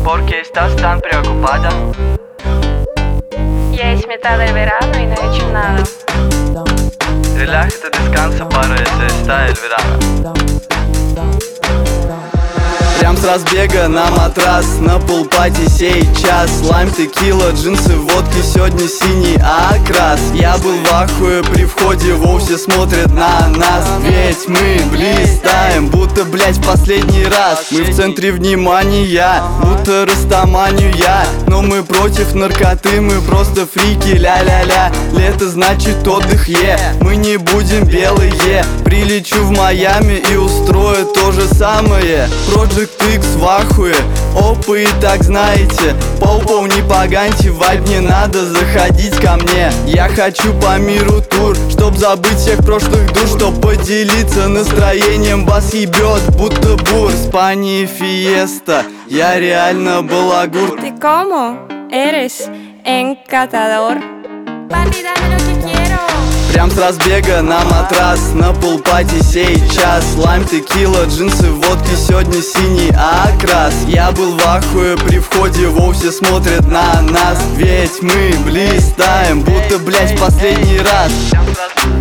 porque estás tan preocupada? Ya es mitad del verano y no he hecho nada. Relájate, descansa, para eso está el verano. Прям с разбега на матрас, на полпати сей час. Лайм, текила, джинсы, водки, сегодня синий окрас. Я был в ахуе при входе, вовсе смотрят на нас. Ведь мы блистаем, будто, блять, в последний раз. Мы в центре внимания, будто растаманю я. Но мы против наркоты, мы просто фрики, ля-ля-ля. Лето значит отдых, мы не будем белые. Прилечу в Майами и устрою то же самое. Project X в ахуе, опа, и так знаете. Поупов не поганьте, вайб не надо заходить ко мне. Я хочу по миру тур, чтоб забыть всех прошлых душ, чтоб поделиться настроением. Бас ебет, будто бур. Испания фиеста, я реально балагур. ¿Y cómo? Eres encantador. Papi, dame lo que quiero. Прям с разбега на матрас, на полпати сей час. Лайм, текила, джинсы, водки, сегодня синий окрас. Я был в ахуе при входе, вовсе смотрят на нас. Ведь мы блистаем, будто, блять, в последний раз.